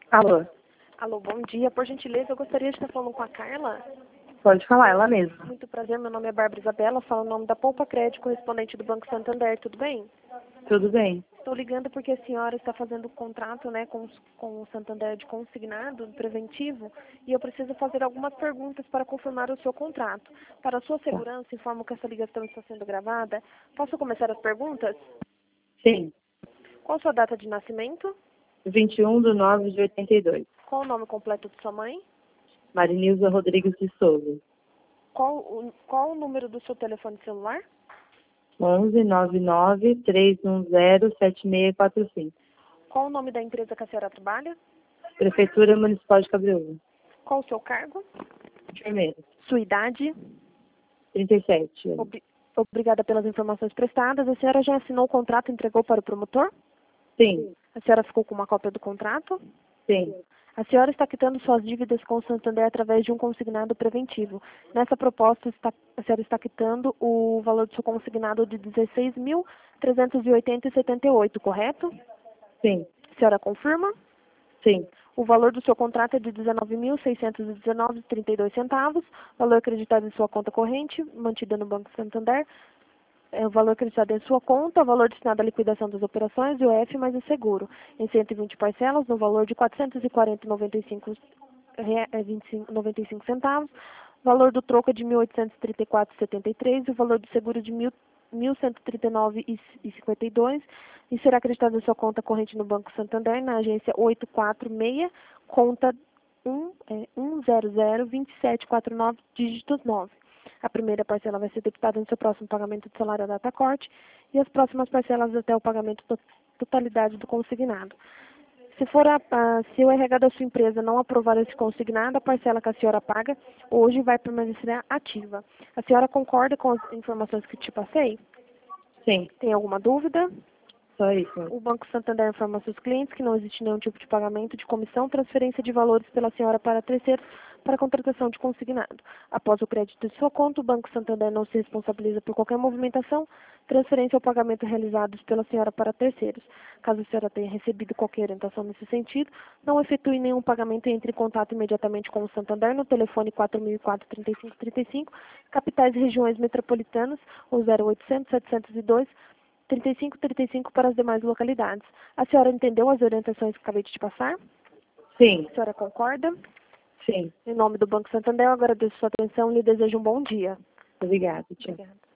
Alô, Alô, bom dia. Por gentileza, eu gostaria de estar falando com a Carla. pode falar, ela mesma. Muito prazer, meu nome é Bárbara Isabela, falo o nome da Poupa Crédito, correspondente do Banco Santander, tudo bem? Tudo bem? Estou ligando porque a senhora está fazendo o contrato, né, com o Santander de consignado preventivo e eu preciso fazer algumas perguntas para confirmar o seu contrato. Para a sua Tá. segurança, informo que essa ligação está sendo gravada. Posso começar as perguntas? Sim, Qual a sua data de nascimento? 21/9/82. Qual o nome completo de sua mãe? Marinilza Rodrigues de Souza. Qual o número do seu telefone celular? 11 99 310 7645. Qual o nome da empresa que a senhora trabalha? Prefeitura Municipal de Cabreúva. Qual o seu cargo? Enfermeira. Sua idade? 37 anos. Obrigada pelas informações prestadas. A senhora já assinou o contrato e entregou para o promotor? Sim, A senhora ficou com uma cópia do contrato? sim, A senhora está quitando suas dívidas com o Santander através de um consignado preventivo. Nessa proposta, a senhora está quitando o valor do seu consignado de 16.380,78, correto? sim, A senhora confirma? sim, O valor do seu contrato é de 19.619,32 centavos, valor acreditado em sua conta corrente, mantida no Banco Santander, o valor acreditado em sua conta, o valor destinado à liquidação das operações, o F mais o seguro, em 120 parcelas, no valor de R$ 440,95 centavos, o valor do troco é de R$ 1.834,73 e o valor do seguro de R$ 1.139,52 e será acreditado em sua conta corrente no Banco Santander, na agência 846, conta 1002749, dígitos 9. A primeira parcela vai ser debitada no seu próximo pagamento de salário à data corte e as próximas parcelas até o pagamento da totalidade do consignado. Se o RH da sua empresa não aprovar esse consignado, a parcela que a senhora paga hoje vai permanecer ativa. A senhora concorda com as informações que te passei? sim. Tem alguma dúvida? Só isso. O Banco Santander informa seus clientes que não existe nenhum tipo de pagamento de comissão, transferência de valores pela senhora para terceiros para a contratação de consignado. Após o crédito de sua conta, o Banco Santander não se responsabiliza por qualquer movimentação, transferência ou pagamento realizados pela senhora para terceiros. Caso a senhora tenha recebido qualquer orientação nesse sentido, não efetue nenhum pagamento e entre em contato imediatamente com o Santander no telefone 4004-3535, capitais e regiões metropolitanas, ou 0800 702 3535 para as demais localidades. A senhora entendeu as orientações que acabei de te passar? Sim, A senhora concorda? sim. Em nome do Banco Santander, eu agradeço sua atenção e lhe desejo um bom dia. Obrigada, tchau. Obrigada.